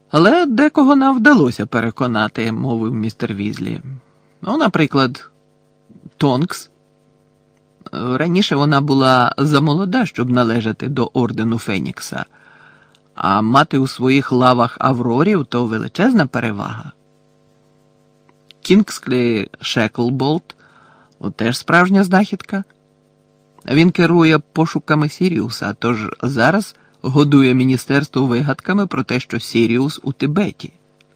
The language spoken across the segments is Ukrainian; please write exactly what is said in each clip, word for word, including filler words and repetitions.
Але декого нам вдалося переконати, мовив містер Візлі. Ну, наприклад, Тонкс. Раніше вона була замолода, щоб належати до ордену Фенікса, а мати у своїх лавах Аврорів – то величезна перевага. Кінгслі Шеклболт – теж справжня знахідка. Він керує пошуками Сіріуса, тож зараз годує міністерство вигадками про те, що Сіріус у Тибеті.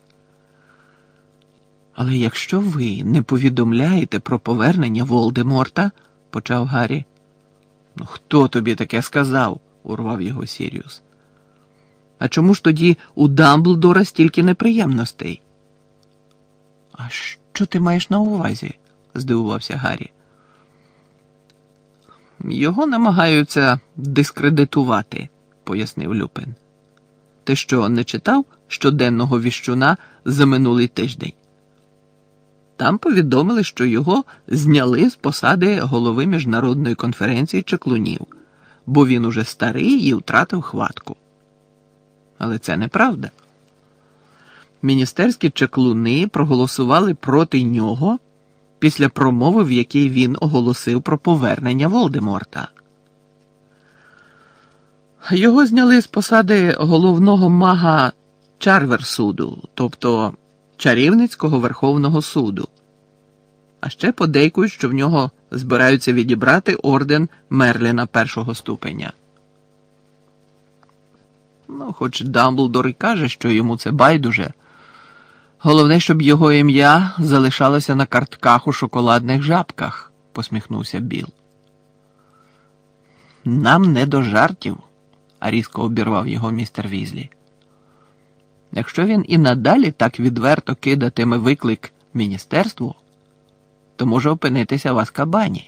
Але якщо ви не повідомляєте про повернення Волдеморта, почав Гаррі. Ну, хто тобі таке сказав? Урвав його Сіріус. А чому ж тоді у Дамблдора стільки неприємностей? А що ти маєш на увазі? Здивувався Гаррі. Його намагаються дискредитувати, пояснив Люпин. Ти що, не читав щоденного віщуна за минулий тиждень? Там повідомили, що його зняли з посади голови міжнародної конференції чаклунів, бо він уже старий і втратив хватку. Але це неправда. Міністерські чаклуни проголосували проти нього після промови, в якій він оголосив про повернення Волдеморта. Його зняли з посади головного мага Чарверсуду, тобто Чарівницького Верховного суду. А ще подейкують, що в нього збираються відібрати орден Мерліна першого ступеня. Ну, хоч Дамблдор і каже, що йому це байдуже. Головне, щоб його ім'я залишалося на картках у шоколадних жабках, посміхнувся Біл. Нам не до жартів, а різко обірвав його містер Візлі. Якщо він і надалі так відверто кидатиме виклик міністерству, то може опинитися в Азкабані.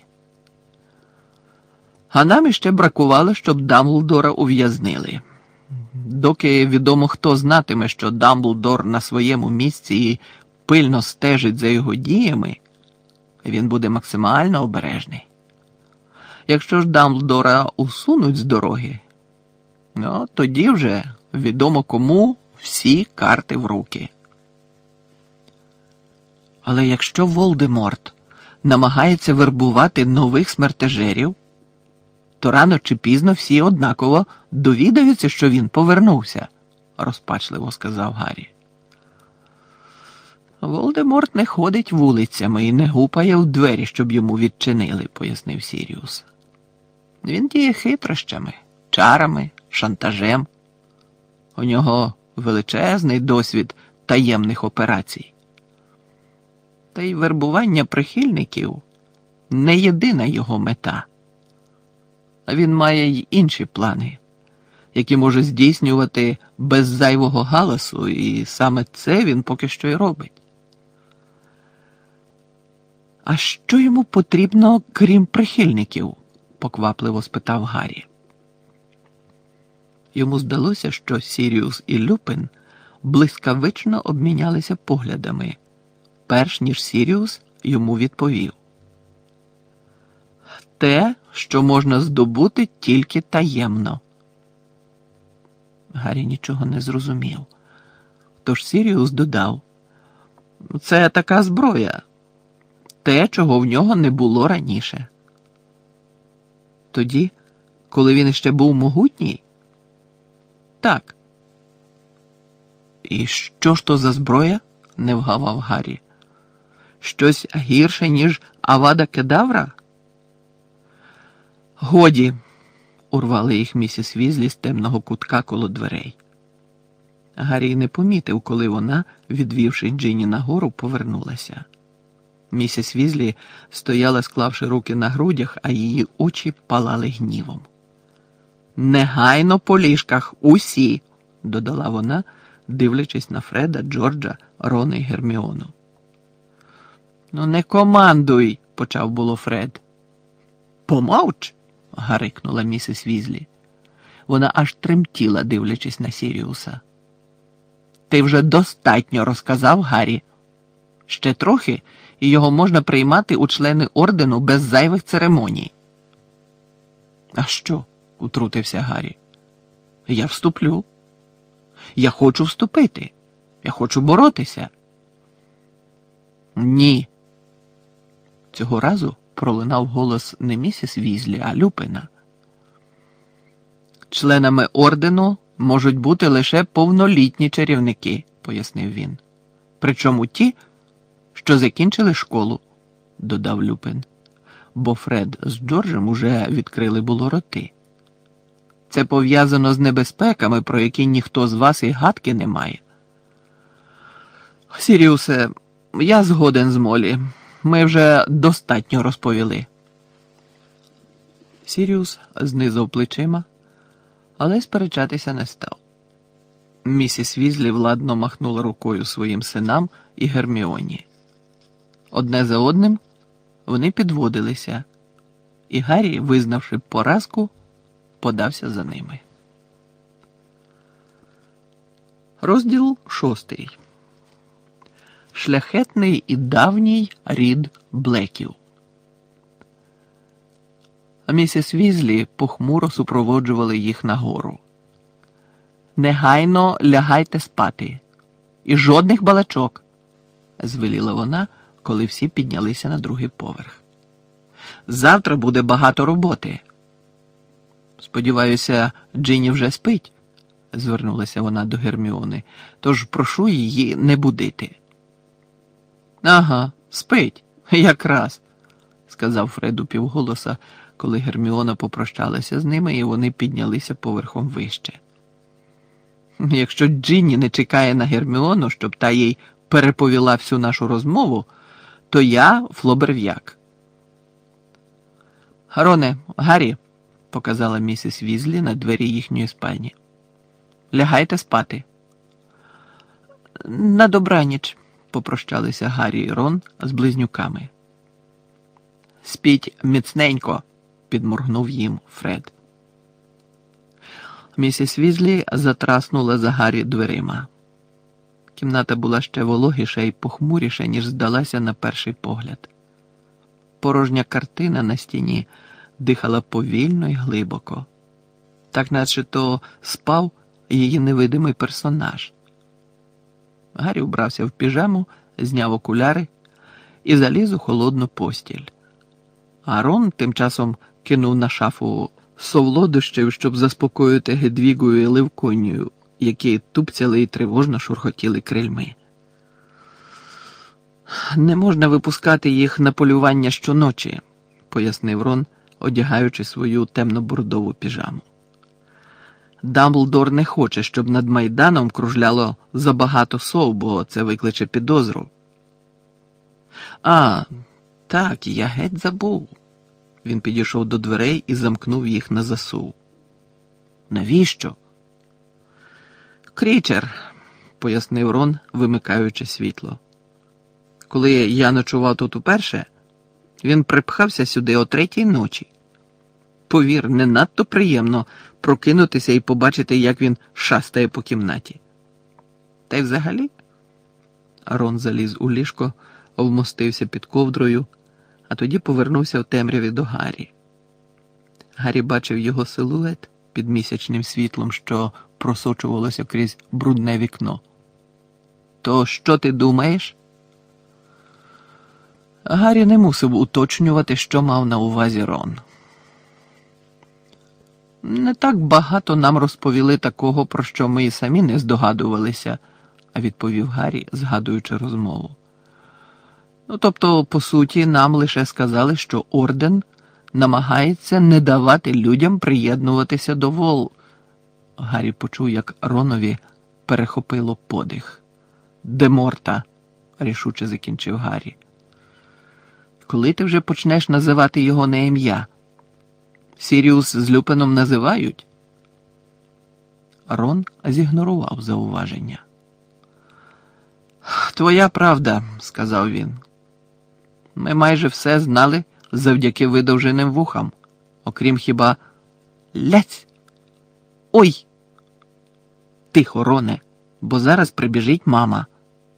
А нам іще бракувало, щоб Дамблдора ув'язнили. Доки відомо хто знатиме, що Дамблдор на своєму місці і пильно стежить за його діями, він буде максимально обережний. Якщо ж Дамблдора усунуть з дороги, ну, тоді вже відомо кому всі карти в руки. Але якщо Волдеморт намагається вербувати нових смертежерів, то рано чи пізно всі однаково довідаються, що він повернувся, розпачливо сказав Гаррі. Волдеморт не ходить вулицями і не гупає в двері, щоб йому відчинили, пояснив Сіріус. Він діє хитрощами, чарами, шантажем. У нього величезний досвід таємних операцій. Та й вербування прихильників не єдина його мета. А він має й інші плани, які може здійснювати без зайвого галасу, і саме це він поки що й робить. А що йому потрібно, крім прихильників? Поквапливо спитав Гаррі. Йому здалося, що Сіріус і Люпин блискавично обмінялися поглядами, перш ніж Сіріус йому відповів. Те, що можна здобути тільки таємно. Гаррі нічого не зрозумів. Тож Сіріус додав. Це така зброя. Те, чого в нього не було раніше. Тоді, коли він ще був могутній? Так. І що ж то за зброя? Не вгавав Гаррі. Щось гірше, ніж Авада Кедавра? Годі, урвали їх місіс Візлі з темного кутка коло дверей. Гаррі не помітив, коли вона, відвівши Джинні нагору, повернулася. Місіс Візлі стояла, склавши руки на грудях, а її очі палали гнівом. «Негайно по ліжках, усі!» – додала вона, дивлячись на Фреда, Джорджа, Рона й Герміону. «Ну не командуй!» – почав було Фред. «Помовч!» – гарикнула місіс Візлі. Вона аж тремтіла, дивлячись на Сіріуса. «Ти вже достатньо розказав, Гаррі. Ще трохи, і його можна приймати у члени ордену без зайвих церемоній». «А що?» – утрутився Гаррі. «Я вступлю. Я хочу вступити. Я хочу боротися. Ні. Цього разу пролунав голос не місіс Візлі, а Люпина. Членами ордену можуть бути лише повнолітні чарівники, пояснив він. Причому ті, що закінчили школу, додав Люпин, бо Фред з Джорджем уже відкрили було роти. Це пов'язано з небезпеками, про які ніхто з вас і гадки не має. Сіріусе, я згоден з Молі. Ми вже достатньо розповіли. Сіріус знизав плечима, але сперечатися не став. Місіс Візлі владно махнула рукою своїм синам і Герміоні. Одне за одним вони підводилися, і Гаррі, визнавши поразку, подався за ними. Розділ шостий. Шляхетний і давній рід Блеків. Місіс Візлі похмуро супроводжували їх нагору. «Негайно лягайте спати. І жодних балачок», – звеліла вона, коли всі піднялися на другий поверх. «Завтра буде багато роботи». «Сподіваюся, Джинні вже спить», – звернулася вона до Герміони, «тож прошу її не будити». «Ага, спить, якраз», – сказав Фред упівголоса, коли Герміона попрощалася з ними, і вони піднялися поверхом вище. «Якщо Джинні не чекає на Герміону, щоб та їй переповіла всю нашу розмову, то я флоберв'як». «Роне, Гаррі», – показала місіс Візлі на двері їхньої спальні, – «лягайте спати». «На добраніч», – попрощалися Гаррі і Рон з близнюками. «Спіть міцненько», – підморгнув їм Фред. Місіс Візлі затраснула за Гаррі дверима. Кімната була ще вологіша і похмуріша, ніж здалася на перший погляд. Порожня картина на стіні дихала повільно й глибоко, так наче то спав її невидимий персонаж. Гаррі вбрався в піжаму, зняв окуляри і заліз у холодну постіль. А Рон тим часом кинув на шафу солодощів, щоб заспокоїти Гедвігою і Левконію, які тупцяли і тривожно шурхотіли крильми. «Не можна випускати їх на полювання щоночі», – пояснив Рон, одягаючи свою темно-бордову піжаму. «Дамблдор не хоче, щоб над Майданом кружляло забагато сов, бо це викличе підозру». «А, так, я геть забув». Він підійшов до дверей і замкнув їх на засув. «Навіщо?» «Крічер», – пояснив Рон, вимикаючи світло. «Коли я ночував тут уперше, він припхався сюди о третій ночі. Повір, не надто приємно прокинутися і побачити, як він шастає по кімнаті. Та й взагалі...» Рон заліз у ліжко, вмостився під ковдрою, а тоді повернувся в темряві до Гаррі. Гаррі бачив його силует під місячним світлом, що просочувалося крізь брудне вікно. «То що ти думаєш?» Гаррі не мусив уточнювати, що мав на увазі Рон. «Не так багато нам розповіли такого, про що ми і самі не здогадувалися», – відповів Гаррі, згадуючи розмову. «Ну, тобто, по суті, нам лише сказали, що Орден намагається не давати людям приєднуватися до вол...» Гаррі почув, як Ронові перехопило подих. «Деморта», – рішуче закінчив Гаррі. «Коли ти вже почнеш називати його на ім'я? Сіріус з Люпином називають?» Рон зігнорував зауваження. «Твоя правда», – сказав він. «Ми майже все знали завдяки видовженим вухам, окрім хіба... Ляць! Ой! Тихо, Роне, бо зараз прибіжить мама.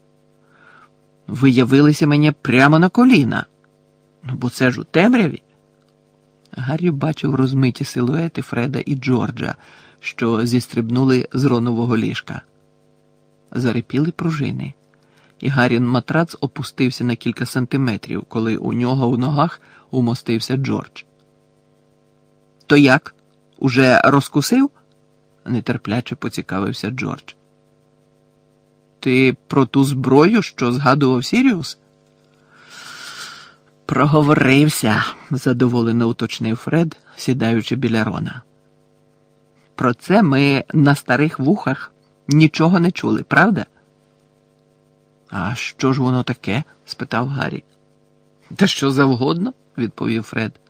Ви явилися мені прямо на коліна. Ну, бо це ж у темряві». Гаррі бачив розмиті силуети Фреда і Джорджа, що зістрибнули з Ронового ліжка. зарипіли пружини, і Гарін матрац опустився на кілька сантиметрів, коли у нього в ногах умостився Джордж. «То як? Уже розкусив?» – нетерпляче поцікавився Джордж. «Ти про ту зброю, що згадував Сіріус?» «Проговорився», – задоволено уточнив Фред, сідаючи біля Рона. «Про це ми на старих вухах нічого не чули, правда?» «А що ж воно таке?» – спитав Гаррі. «Та що завгодно», – відповів Фред.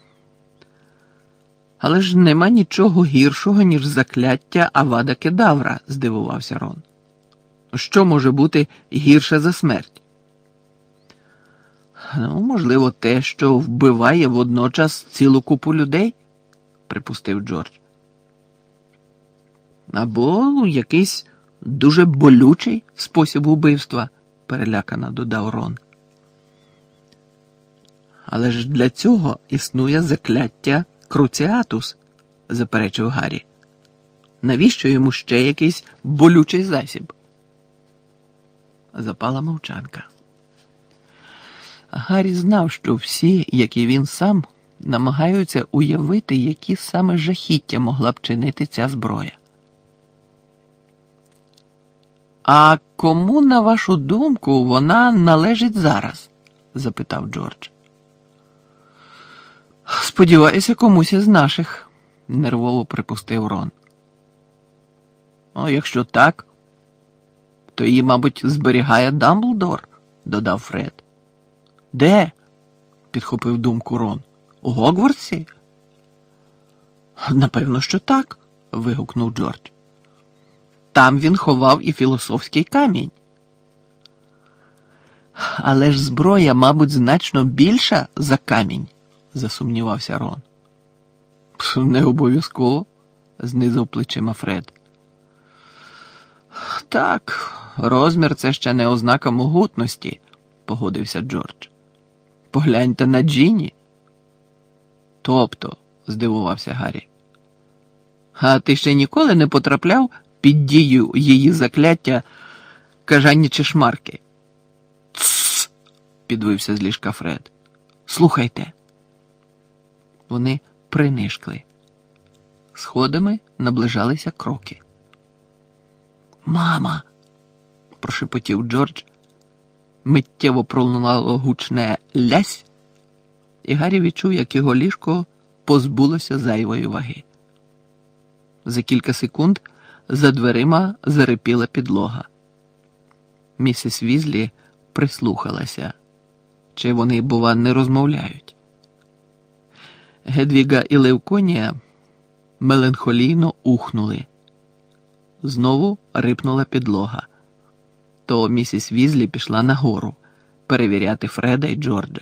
«Але ж нема нічого гіршого, ніж закляття Авада Кедавра», – здивувався Рон. «Що може бути гірше за смерть?» «Ну, можливо, те, що вбиває водночас цілу купу людей», – припустив Джордж. «Або якийсь дуже болючий спосіб убивства», – перелякано додав Рон. «Але ж для цього існує закляття Круціатус», – заперечив Гаррі. «Навіщо йому ще якийсь болючий засіб?» Запала мовчанка. Гаррі знав, що всі, як і він сам, намагаються уявити, які саме жахіття могла б чинити ця зброя. «А кому, на вашу думку, вона належить зараз?» – запитав Джордж. «Сподіваюся, комусь із наших», – нервово припустив Рон. «О, якщо так, то її, мабуть, зберігає Дамблдор», – додав Фред. «Де?» – підхопив думку Рон. «У Гогвартсі?» «Напевно, що так», – вигукнув Джордж. «Там він ховав і філософський камінь». «Але ж зброя, мабуть, значно більша за камінь», – засумнівався Рон. «Не обов'язково», – знизав плечима Фред. «Так, розмір – це ще не ознака могутності», – погодився Джордж. «Погляньте на Джині». «Тобто», – здивувався Гаррі. «А ти ще ніколи не потрапляв під дію її закляття кажанячі шмарки?» «Тссс!» – підвився з ліжка Фред. «Слухайте». Вони принишкли. Сходами наближалися кроки. «Мама!» – прошепотів Джордж. Миттєво пролунало гучне «лясь», і Гаррі відчув, як його ліжко позбулося зайвої ваги. За кілька секунд за дверима зарипіла підлога. Місіс Візлі прислухалася. Чи вони, бува, не розмовляють? Гедвіга і Левконія меланхолійно ухнули. Знову рипнула підлога. То місіс Візлі пішла нагору перевіряти Фреда і Джорджа.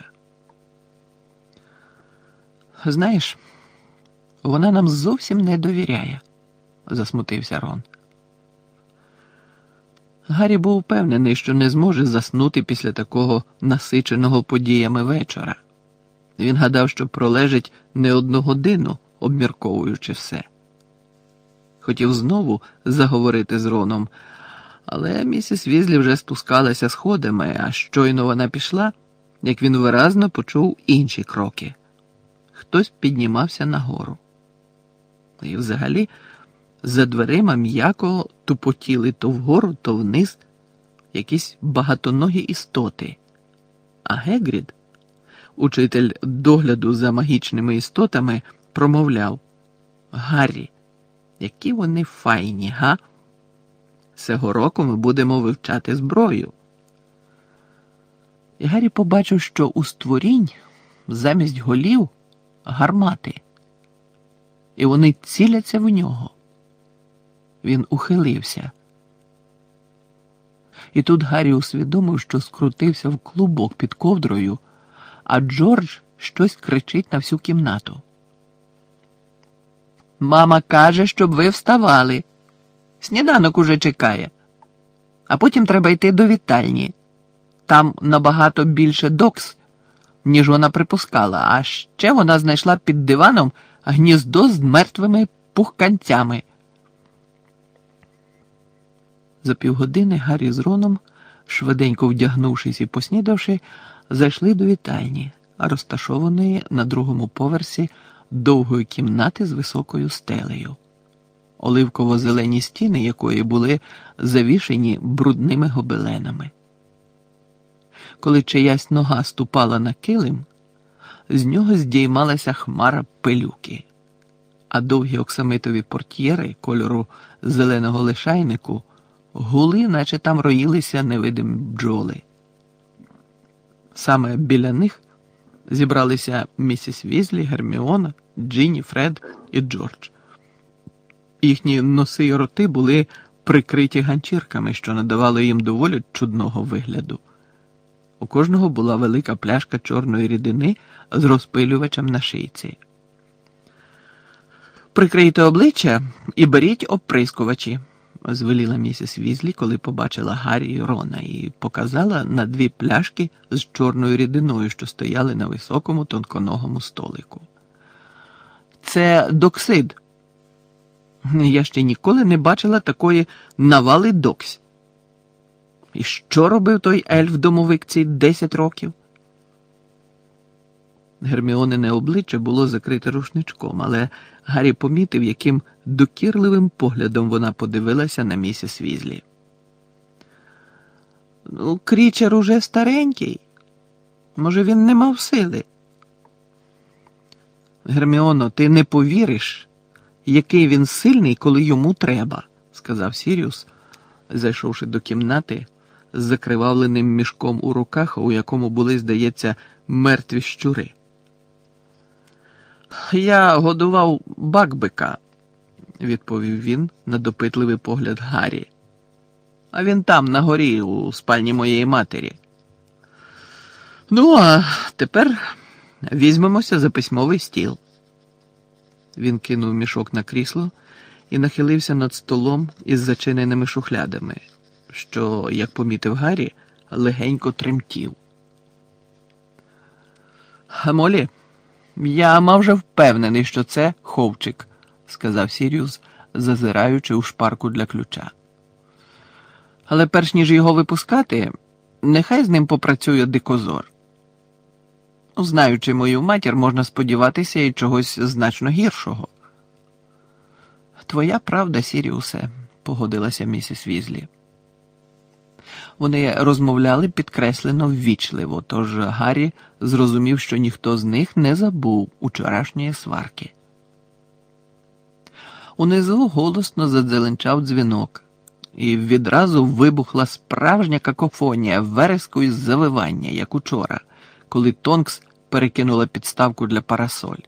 «Знаєш, вона нам зовсім не довіряє», – засмутився Рон. Гаррі був впевнений, що не зможе заснути після такого насиченого подіями вечора. Він гадав, що пролежить не одну годину, обмірковуючи все. Хотів знову заговорити з Роном, але місіс Візлі вже спускалася сходами, а щойно вона пішла, як він виразно почув інші кроки. Хтось піднімався нагору. І взагалі за дверима м'яко тупотіли то вгору, то вниз якісь багатоногі істоти. А Гегрід, учитель догляду за магічними істотами, промовляв: «Гаррі, які вони файні, га? Цього року ми будемо вивчати зброю». І Гаррі побачив, що у створінь замість голів гармати. І вони ціляться в нього. Він ухилився. І тут Гаррі усвідомив, що скрутився в клубок під ковдрою, а Джордж щось кричить на всю кімнату. «Мама каже, щоб ви вставали. Сніданок уже чекає. А потім треба йти до вітальні. Там набагато більше докс, ніж вона припускала, а ще вона знайшла під диваном гніздо з мертвими пухканцями». За півгодини Гаррі з Роном, швиденько вдягнувшись і поснідавши, зайшли до вітальні, розташованої на другому поверсі довгої кімнати з високою стелею, оливково-зелені стіни якої були завішені брудними гобеленами. Коли чиясь нога ступала на килим, з нього здіймалася хмара пилюки, а довгі оксамитові портьєри кольору зеленого лишайнику гули, наче там роїлися невидимі бджоли. Саме біля них зібралися місіс Візлі, Герміона, Джинні, Фред і Джордж. Їхні носи й роти були прикриті ганчірками, що надавали їм доволі чудного вигляду. У кожного була велика пляшка чорної рідини з розпилювачем на шийці. «Прикрийте обличчя і беріть оприскувачі», – звеліла місіс Візлі, коли побачила Гаррі і Рона, і показала на дві пляшки з чорною рідиною, що стояли на високому тонконогому столику. «Це доксид. Я ще ніколи не бачила такої навали доксь. І що робив той ельф-домовик ці десять років?» Герміонине обличчя було закрите рушничком, але Гаррі помітив, яким докірливим поглядом вона подивилася на місіс Візлі. «Ну, Крічер уже старенький. Може, він не мав сили?» «Герміоно, ти не повіриш, який він сильний, коли йому треба», – сказав Сіріус, зайшовши до кімнати з закривавленим мішком у руках, у якому були, здається, мертві щури. «Я годував Бакбика», – відповів він на допитливий погляд Гаррі. «А він там, на горі, у спальні моєї матері. Ну, а тепер візьмемося за письмовий стіл». Він кинув мішок на крісло і нахилився над столом із зачиненими шухлядами, що, як помітив Гаррі, легенько тремтів. «Молі, я мав вже впевнений, що це ховчик», – сказав Сіріус, зазираючи у шпарку для ключа. «Але перш ніж його випускати, нехай з ним попрацює дикозор. Знаючи мою матір, можна сподіватися і чогось значно гіршого». «Твоя правда, Сіріусе», – погодилася місіс Візлі. Вони розмовляли підкреслено ввічливо, тож Гаррі зрозумів, що ніхто з них не забув учорашньої сварки. Унизу голосно задзеленчав дзвінок, і відразу вибухла справжня какофонія вереску і завивання, як учора, коли Тонкс перекинула підставку для парасоль.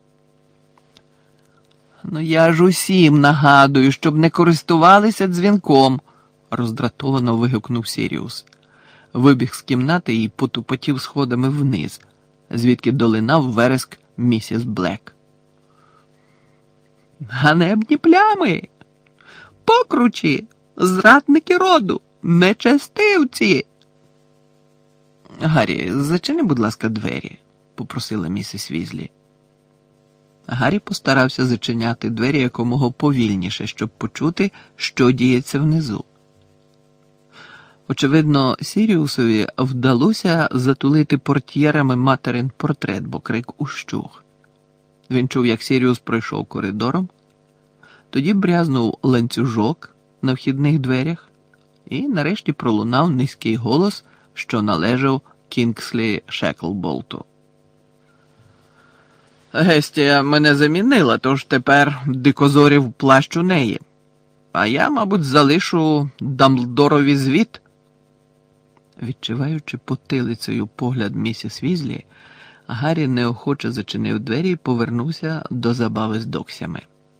«Ну я ж усім нагадую, щоб не користувалися дзвінком», – роздратовано вигукнув Сіріус. Вибіг з кімнати і потупотів сходами вниз, звідки долинав вереск місіс Блек. «Ганебні плями! Покручі! Зрадники роду! Нечестивці!» «Гаррі, зачини, будь ласка, двері», – попросила місіс Візлі. Гаррі постарався зачиняти двері якомога повільніше, щоб почути, що діється внизу. Очевидно, Сіріусові вдалося затулити портьєрами материн портрет, бо крик ущух. Він чув, як Сіріус пройшов коридором, тоді брязнув ланцюжок на вхідних дверях і нарешті пролунав низький голос, що належав Кінгслі Шеклболту. «Гестія мене замінила, тож тепер дикозорів плащ у неї. А я, мабуть, залишу Дамблдорові звіт». Відчуваючи потилицею погляд місіс Візлі, Гаррі неохоче зачинив двері і повернувся до забави з доксями.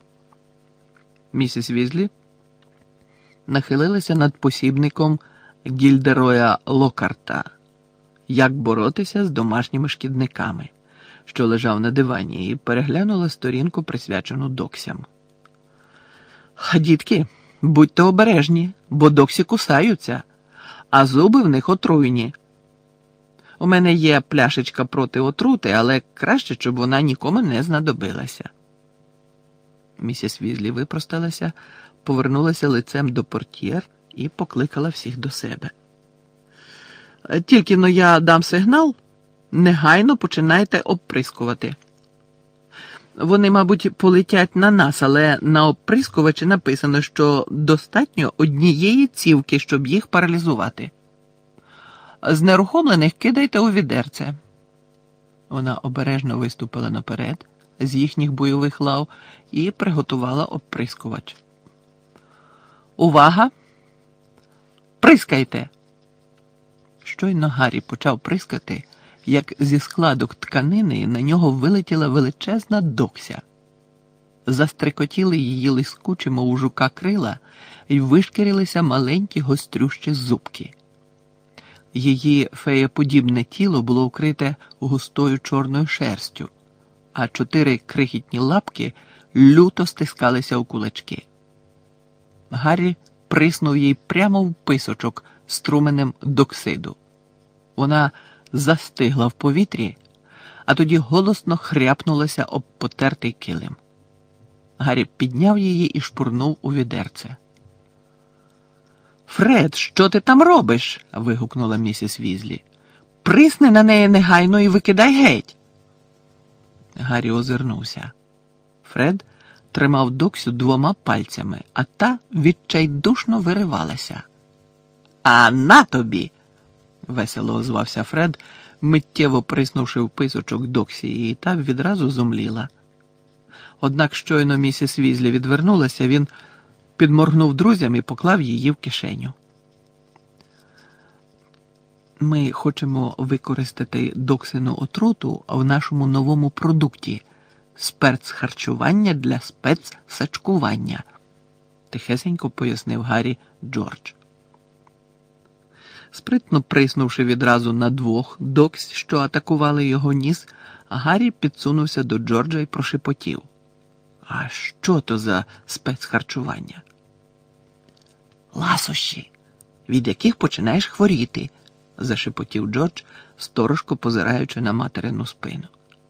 Місіс Візлі нахилилася над посібником Гільдероя Локарта «Як боротися з домашніми шкідниками», що лежав на дивані, і переглянула сторінку, присвячену доксям. «Дітки, будьте обережні, бо доксі кусаються, а зуби в них отруйні. У мене є пляшечка проти отрути, але краще, щоб вона нікому не знадобилася». Місіс Візлі випросталася, повернулася лицем до портьєр і покликала всіх до себе. Тільки но я дам сигнал, негайно починайте обприскувати. Вони, мабуть, полетять на нас, але на обприскувачі написано, що достатньо однієї цівки, щоб їх паралізувати. Знерухомлених кидайте у відерце. Вона обережно виступила наперед з їхніх бойових лав і приготувала обприскувач. Увага! Прискайте! Щойно Гаррі почав прискати, як зі складок тканини на нього вилетіла величезна докся. Застрикотіли її лискучі, мов у жука, крила і вишкірилися маленькі гострющі зубки. Її феєподібне тіло було вкрите густою чорною шерстю, а чотири крихітні лапки люто стискалися у кулачки. Гаррі приснув їй прямо в писочок струменем доксиду. Вона застигла в повітрі, а тоді голосно хряпнулася об потертий килим. Гаррі підняв її і шпурнув у відерце. «Фред, що ти там робиш?» – вигукнула місіс Візлі. «Присни на неї негайно і викидай геть!» Гаррі озирнувся. Фред тримав Доксю двома пальцями, а та відчайдушно виривалася. «А на тобі!» – весело озвався Фред, миттєво приснувши в писочок Доксі, і та відразу зомліла. Однак щойно місіс Візлі відвернулася, він підморгнув друзям і поклав її в кишеню. Ми хочемо використати доксину отруту в нашому новому продукті – спецхарчування для спецсачкування, тихесенько пояснив Гаррі Джордж. Спритно приснувши відразу на двох доксь, що атакували його ніс, Гаррі підсунувся до Джорджа і прошепотів. А що то за спецхарчування? Ласощі, від яких починаєш хворіти, зашепотів Джордж, сторожко позираючи на материну спину.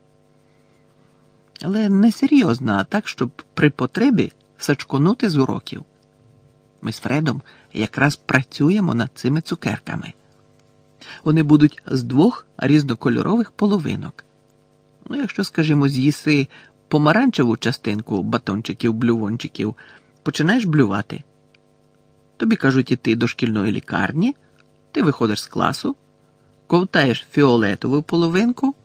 Але не серйозно, а так, щоб при потребі сачконути з уроків. Ми з Фредом якраз працюємо над цими цукерками. Вони будуть з двох різнокольорових половинок. Ну, якщо, скажімо, з'їси помаранчеву частинку батончиків-блювончиків, починаєш блювати. Тобі кажуть іти до шкільної лікарні, ти виходиш з класу, ковтаєш фіолетову половинку,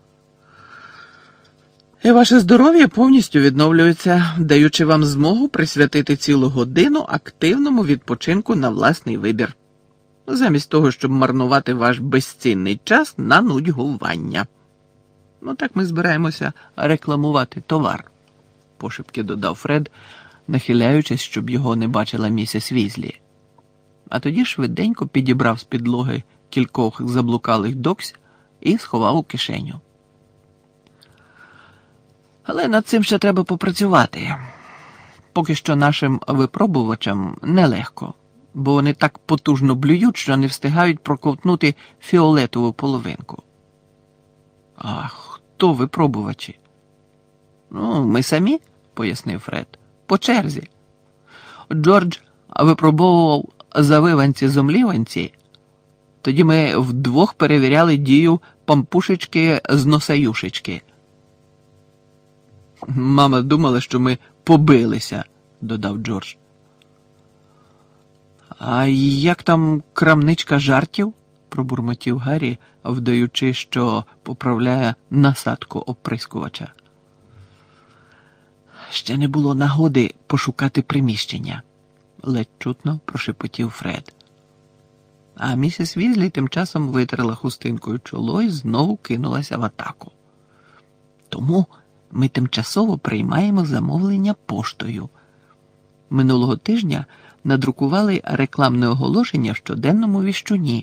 і ваше здоров'я повністю відновлюється, даючи вам змогу присвятити цілу годину активному відпочинку на власний вибір, замість того, щоб марнувати ваш безцінний час на нудьгування. Ну так ми збираємося рекламувати товар, пошепки додав Фред, нахиляючись, щоб його не бачила місіс Візлі. А тоді швиденько підібрав з підлоги кількох заблукалих доксь і сховав у кишеню. Але над цим ще треба попрацювати. Поки що нашим випробувачам нелегко, бо вони так потужно блюють, що не встигають проковтнути фіолетову половинку. А хто випробувачі? Ну, ми самі, пояснив Фред, по черзі. Джордж випробовував завиванці-зомліванці, тоді ми вдвох перевіряли дію пампушечки з носаюшечки. Мама думала, що ми побилися, додав Джордж. А як там крамничка жартів? Пробурмотів Гаррі, вдаючи, що поправляє насадку оприскувача. Ще не було нагоди пошукати приміщення, ледь чутно прошепотів Фред. А місіс Візлі тим часом витерла хустинкою чоло і знову кинулася в атаку. Тому ми тимчасово приймаємо замовлення поштою. Минулого тижня надрукували рекламне оголошення в щоденному віщуні.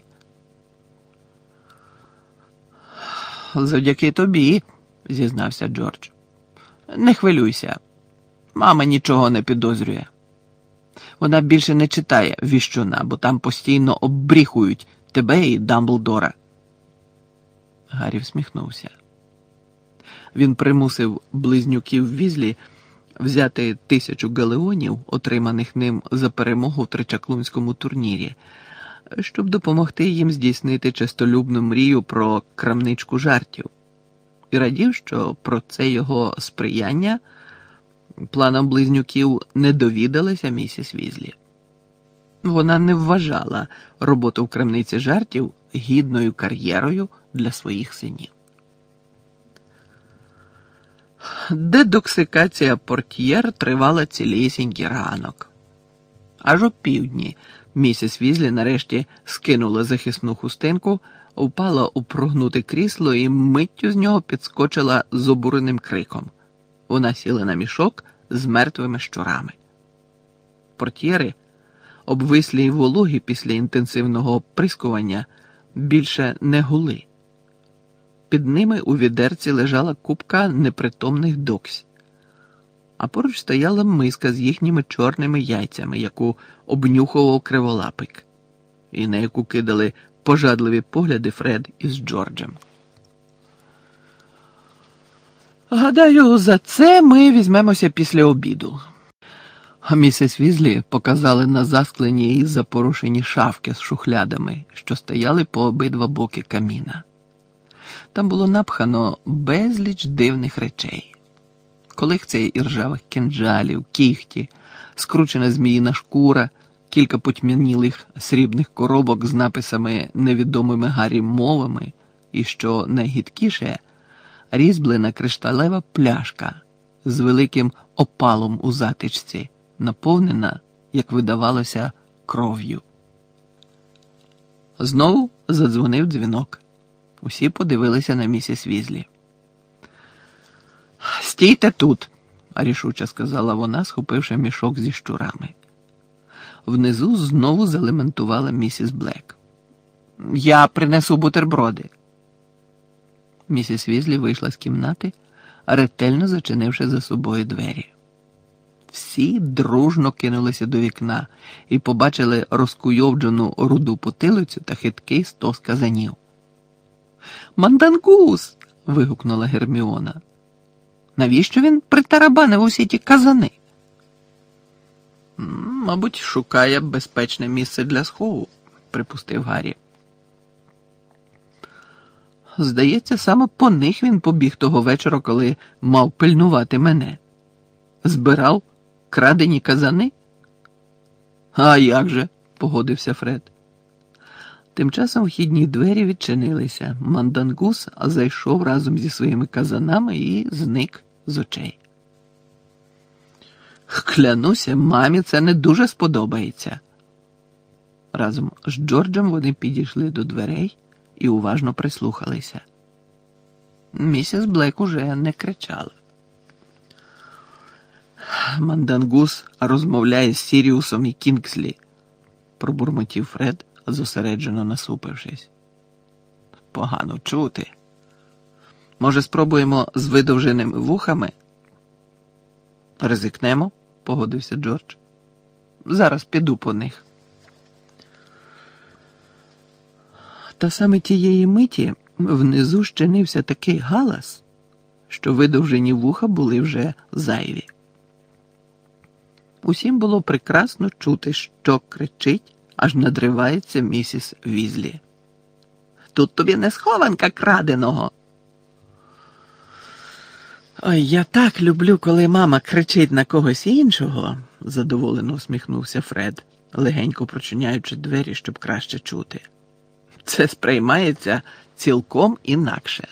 Завдяки тобі, зізнався Джордж. Не хвилюйся. Мама нічого не підозрює. Вона більше не читає віщуна, бо там постійно оббріхують тебе і Дамблдора. Гаррі всміхнувся. Він примусив близнюків Візлі взяти тисячу галеонів, отриманих ним за перемогу в тричаклунському турнірі, щоб допомогти їм здійснити честолюбну мрію про крамничку жартів, і радів, що про це його сприяння планам близнюків не довідалася місіс Візлі. Вона не вважала роботу в крамниці жартів гідною кар'єрою для своїх синів. Дедоксикація портьєр тривала цілісінький ранок. Аж о півдні місіс Візлі нарешті скинула захисну хустинку, впала у прогнуте крісло і миттю з нього підскочила з обуреним криком. Вона сіла на мішок з мертвими щурами. Портьєри, обвислі й вологі після інтенсивного оприскування, більше не гули. Під ними у відерці лежала купка непритомних доксь, а поруч стояла миска з їхніми чорними яйцями, яку обнюхував криволапик, і на яку кидали пожадливі погляди Фред із Джорджем. «Гадаю, за це ми візьмемося після обіду». Місіс Візлі показали на засклені і запорушені шафки з шухлядами, що стояли по обидва боки каміна. Там було напхано безліч дивних речей. Колекція іржавих кинджалів, кіхті, скручена зміїна шкура, кілька потьмянілих срібних коробок з написами невідомими Гаррі мовами і, що найгидкіше, різьблена кришталева пляшка з великим опалом у затичці, наповнена, як видавалося, кров'ю. Знову задзвонив дзвінок. Усі подивилися на місіс Візлі. «Стійте тут», – рішуче сказала вона, схопивши мішок зі щурами. Внизу знову залементувала місіс Блек. «Я принесу бутерброди». Місіс Візлі вийшла з кімнати, ретельно зачинивши за собою двері. Всі дружно кинулися до вікна і побачили розкуйовджену руду потилицю та хиткий стос казанів. «Мандангус!» – вигукнула Герміона. «Навіщо він притарабанив усі ті казани?» «Мабуть, шукає безпечне місце для схову», – припустив Гаррі. «Здається, саме по них він побіг того вечора, коли мав пильнувати мене. Збирав крадені казани?» «А як же?» – погодився Фред. Тим часом вхідні двері відчинилися. Мандангус зайшов разом зі своїми казанами і зник з очей. «Клянуся, мамі це не дуже сподобається». Разом з Джорджем вони підійшли до дверей і уважно прислухалися. Місіс Блек уже не кричала. «Мандангус розмовляє з Сіріусом і Кінгслі», – пробурмотів Фред, зосереджено насупившись. «Погано чути. Може, спробуємо з видовженими вухами?» «Ризикнемо», – погодився Джордж. «Зараз піду по них». Та саме тієї миті внизу щинився такий галас, що видовжені вуха були вже зайві. Усім було прекрасно чути, що кричить, аж надривається місіс Візлі. «Тут тобі не схованка краденого!» «Ой, я так люблю, коли мама кричить на когось іншого», – задоволено усміхнувся Фред, легенько прочиняючи двері, щоб краще чути. «Це сприймається цілком інакше».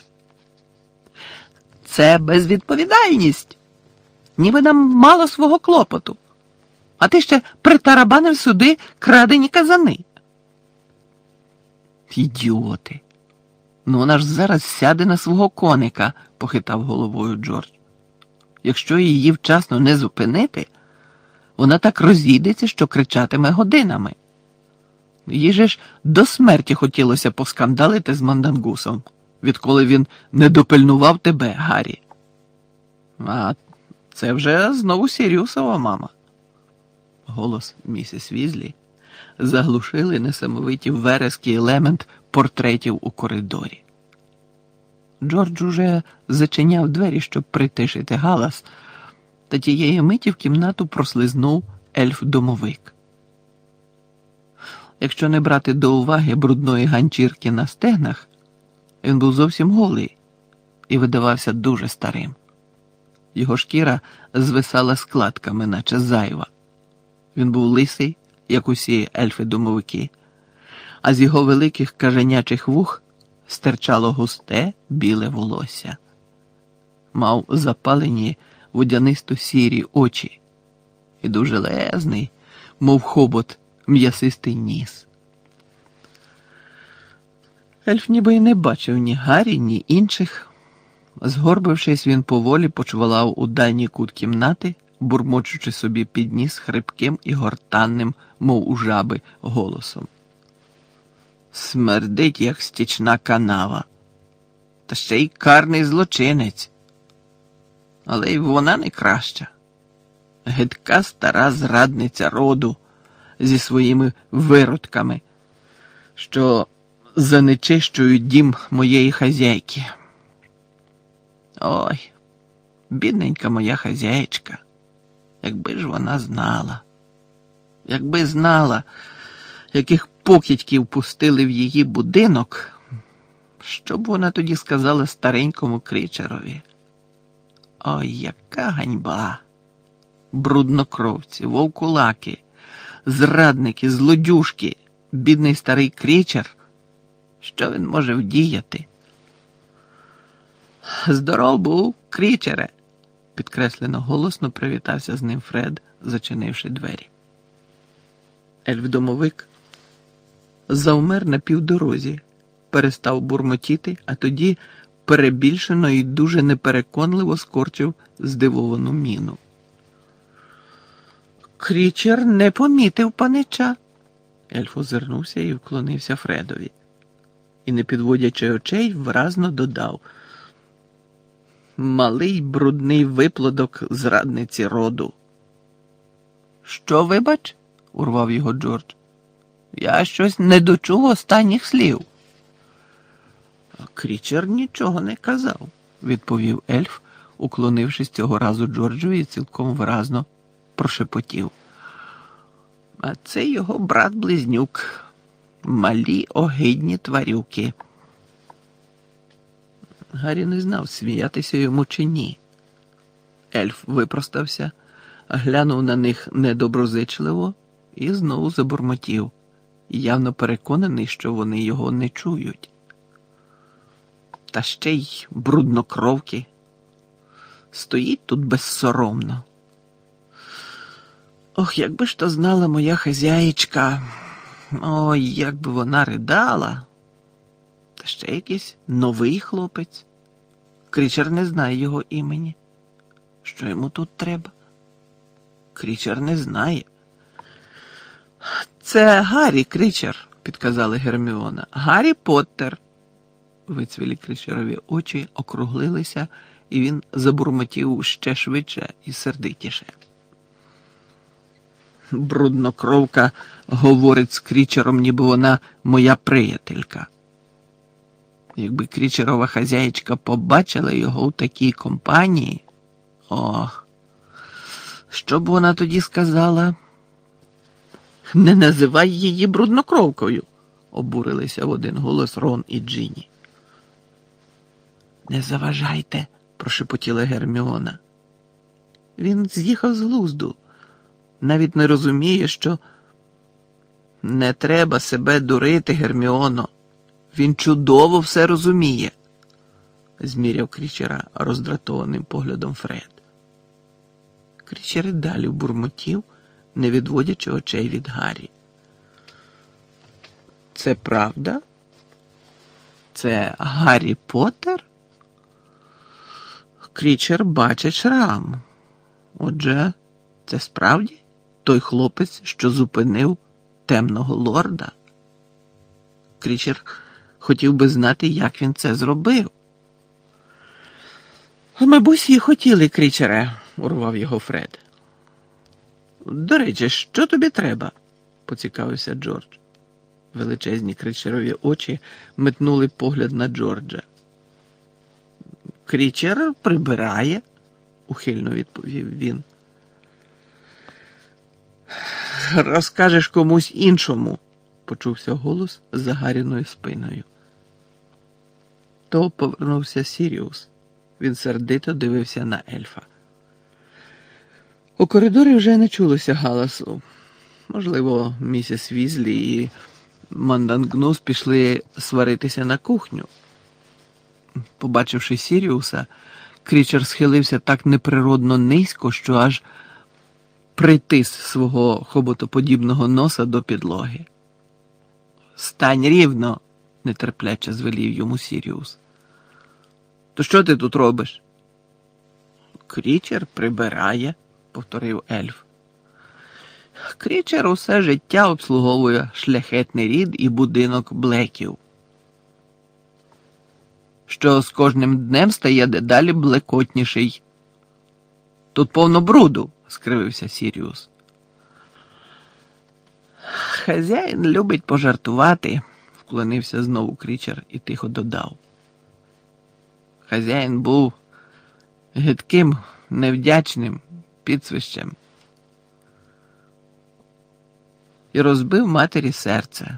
«Це безвідповідальність! Ніби нам мало свого клопоту. А ти ще притарабанив сюди крадені казани». «Ідіоти! Ну вона ж зараз сяде на свого коника», – похитав головою Джордж. «Якщо її вчасно не зупинити, вона так розійдеться, що кричатиме годинами. Їй же ж до смерті хотілося поскандалити з Мандангусом, відколи він не допильнував тебе, Гаррі». «А це вже знову Сіріусова мама». Голос місіс Візлі заглушили несамовиті верески і лемент портретів у коридорі. Джордж уже зачиняв двері, щоб притишити галас, Та тієї миті в кімнату прослизнув ельф-домовик. Якщо не брати до уваги брудної ганчірки на стегнах, він був зовсім голий і видавався дуже старим. Його шкіра звисала складками, наче зайва. Він був лисий, як усі ельфи-домовики, а з його великих каженячих вух стирчало густе біле волосся. Мав запалені водянисто-сірі очі і дуже лезний, мов хобот, м'ясистий ніс. Ельф ніби й не бачив ні Гаррі, ні інших. Згорбившись, він поволі почвалав у дальній кут кімнати, бурмочучи собі під ніс хрипким і гортанним, мов у жаби, голосом. Смердить, як стічна канава. Та ще й карний злочинець. Але й вона не краща. Гидка стара зрадниця роду зі своїми виродками, що занечищують дім моєї хазяйки. Ой, бідненька моя хазяєчка, якби ж вона знала, якби знала, яких покидьків пустили в її будинок, що б вона тоді сказала старенькому Крічерові? Ой, яка ганьба! Бруднокровці, вовкулаки, зрадники, злодюжки, бідний старий Крічер. Що він може вдіяти? Здоров був, Крічере! Підкреслено голосно привітався з ним Фред, зачинивши двері. Ельф-домовик завмер на півдорозі, перестав бурмотіти, а тоді перебільшено і дуже непереконливо скорчив здивовану міну. Крічер не помітив панича. Ельф озирнувся і вклонився Фредові. І, не підводячи очей, виразно додав: малий брудний виплодок зрадниці роду. Що, вибач? Урвав його Джордж. Я щось не дочув останніх слів. Крічер нічого не казав, відповів ельф, уклонившись цього разу Джорджові і цілком виразно прошепотів. А це його брат-близнюк. Малі огидні тварюки. Гаррі не знав, сміятися йому чи ні. Ельф випростався, глянув на них недоброзичливо і знову забурмотів, явно переконаний, що вони його не чують. Та ще й бруднокровки. Стоїть тут безсоромно. Ох, якби ж то знала моя хазяєчка. Ой, як би вона ридала. Та ще якийсь новий хлопець. Крічер не знає його імені. Що йому тут треба? Крічер не знає. Це Гаррі Крічер, підказала Герміона. Гаррі Поттер. Вицвілі Крічерові очі округлилися, і він забурмотів ще швидше і сердитіше. Бруднокровка говорить з Крічером, ніби вона моя приятелька. Якби Крічерова хазяєчка побачила його у такій компанії, ох, що б вона тоді сказала? Не називай її бруднокровкою, обурилися в один голос Рон і Джинні. Не заважайте, прошепотіла Герміона. Він з'їхав з глузду. Навіть не розуміє, що не треба себе дурити, Герміоно. Він чудово все розуміє, зміряв Крічера роздратованим поглядом Фред. Крічер і далі бурмотів, не відводячи очей від Гаррі. Це правда? Це Гаррі Поттер? Крічер бачить шрам. Отже, це справді той хлопець, що зупинив темного лорда? Крічер хотів би знати, як він це зробив. Ми б усі хотіли, Крічере, урвав його Фред. До речі, що тобі треба? Поцікавився Джордж. Величезні Крічерові очі метнули погляд на Джорджа. Крічер прибирає, ухильно відповів він. Розкажеш комусь іншому, почувся голос за Гаріною спиною. То повернувся Сіріус. Він сердито дивився на ельфа. У коридорі вже не чулося галасу. Можливо, місіс Візлі і Мандангнус пішли сваритися на кухню. Побачивши Сіріуса, Крічер схилився так неприродно низько, що аж притис свого хоботоподібного носа до підлоги. «Стань рівно!» – нетерпляче звелів йому Сіріус. «То що ти тут робиш?» «Крічер прибирає», – повторив ельф. «Крічер усе життя обслуговує шляхетний рід і будинок Блеків, що з кожним днем стає дедалі блекотніший. Тут повно бруду», – скривився Сіріус. «Хазяїн любить пожартувати», – вклонився знову Крічер і тихо додав. «Хазяїн був гидким, невдячним підсвищем і розбив матері серце.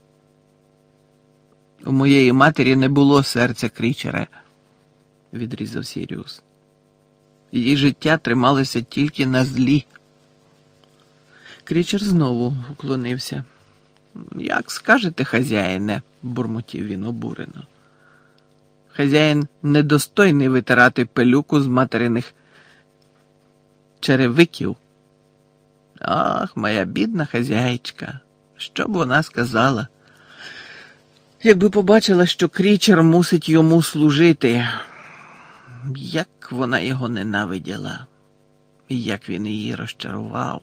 У моєї матері не було серця, Крічере», – відрізав Сіріус. «Її життя трималося тільки на злі». Крічер знову уклонився. «Як скажете, хазяїне», – бурмотів він обурено. «Хазяїн недостойний витирати пилюку з материних черевиків». «Ах, моя бідна хазяїчка, що б вона сказала, якби побачила, що Крічер мусить йому служити, як вона його ненавиділа, і як він її розчарував».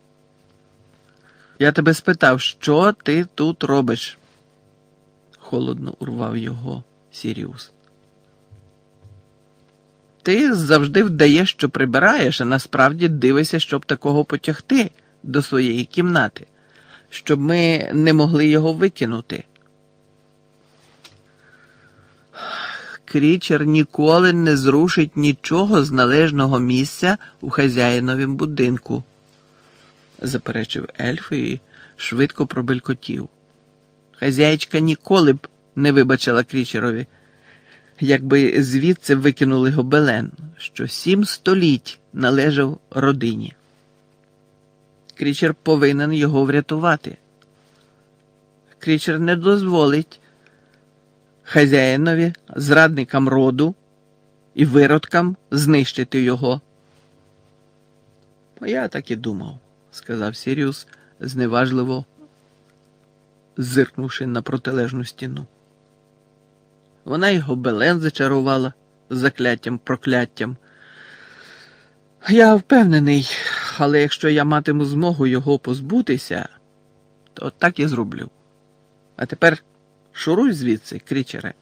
«Я тебе спитав, що ти тут робиш?» Холодно урвав його Сіріус. «Ти завжди вдаєш, що прибираєш, а насправді дивишся, щоб такого потягти до своєї кімнати, щоб ми не могли його викинути». «Крічер ніколи не зрушить нічого з належного місця у хазяїновім будинку», заперечив ельф і швидко пробелькотів. «Хазяїчка ніколи б не вибачила Крічерові, якби звідси викинули гобелен, що сім століть належав родині. Крічер повинен його врятувати. Крічер не дозволить хазяїнові, зрадникам роду і виродкам знищити його». «Я так і думав», – сказав Сіріус, зневажливо зиркнувши на протилежну стіну. «Вона й гобелен зачарувала закляттям-прокляттям. Я впевнений, але якщо я матиму змогу його позбутися, то так і зроблю. А тепер шуруй звідси, Крічере».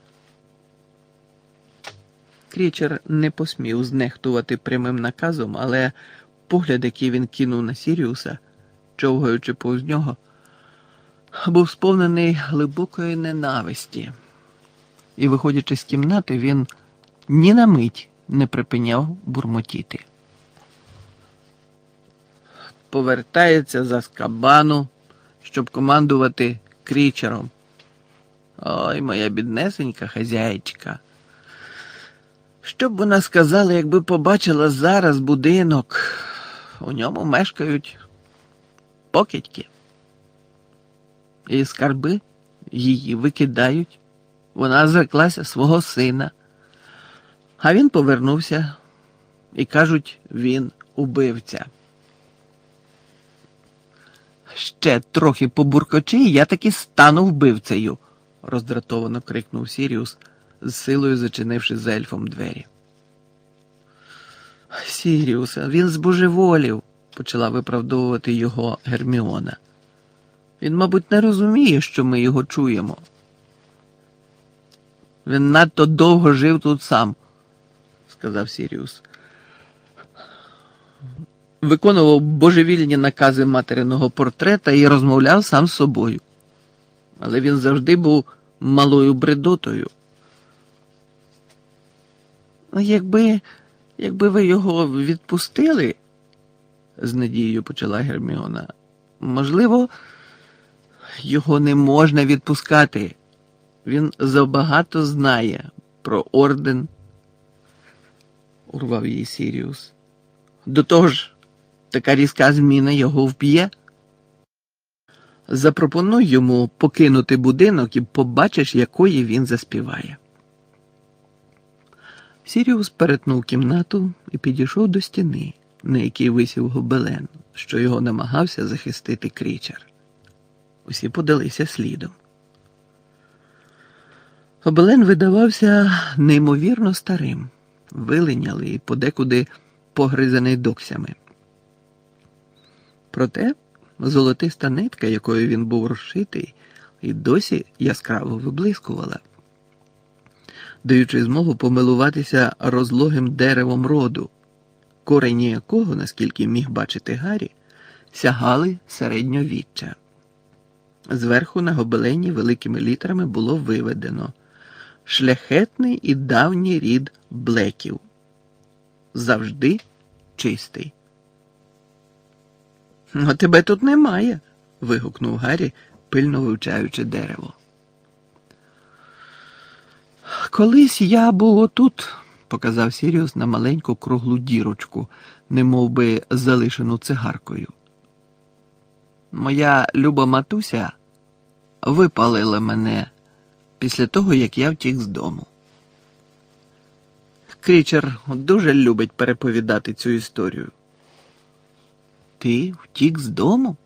Крічер не посмів знехтувати прямим наказом, але погляд, який він кинув на Сіріуса, човгаючи повз нього, був сповнений глибокої ненависті. І, виходячи з кімнати, він ні на мить не припиняв бурмотіти. «Повертається з Азкабану, щоб командувати Крічером. Ой, моя біднесенька хазяїчка. Що б вона сказала, якби побачила зараз будинок? У ньому мешкають покидьки. І скарби її викидають. Вона зреклася свого сина. А він повернувся. І кажуть, він убивця. Ще трохи побуркочи, і я таки стану вбивцею», – роздратовано крикнув Сіріус, з силою зачинивши за ельфом двері. «Сіріуса, він збожеволів», – почала виправдовувати його Герміона. «Він, мабуть, не розуміє, що ми його чуємо. Він надто довго жив тут сам», – сказав Сіріус. «Виконував божевільні накази материного портрета і розмовляв сам з собою. Але він завжди був малою бредотою. Якби, Якби ви його відпустили, з надією почала Герміона, можливо, його не можна відпускати. Він забагато знає про орден, урвав її Сіріус. До того ж, така різка зміна його вб'є. Запропонуй йому покинути будинок і побачиш, якої він заспіває. Сіріус перетнув кімнату і підійшов до стіни, на якій висів гобелен, що його намагався захистити Крічер. Усі подалися слідом. Гобелен видавався неймовірно старим, вилинялий і подекуди погризаний доксями. Проте золотиста нитка, якою він був розшитий, і досі яскраво виблискувала, даючи змогу помилуватися розлогим деревом роду, корені якого, наскільки міг бачити Гаррі, сягали середньовіччя. Зверху на гобелені великими літерами було виведено «Шляхетний і давній рід Блеків. Завжди чистий». «А тебе тут немає», – вигукнув Гаррі, пильно вивчаючи дерево. «Колись я був отут», – показав Сіріус на маленьку круглу дірочку, немов би залишену цигаркою. «Моя люба матуся випалила мене після того, як я втік з дому». Крічер дуже любить переповідати цю історію. «Ти втік з дому?»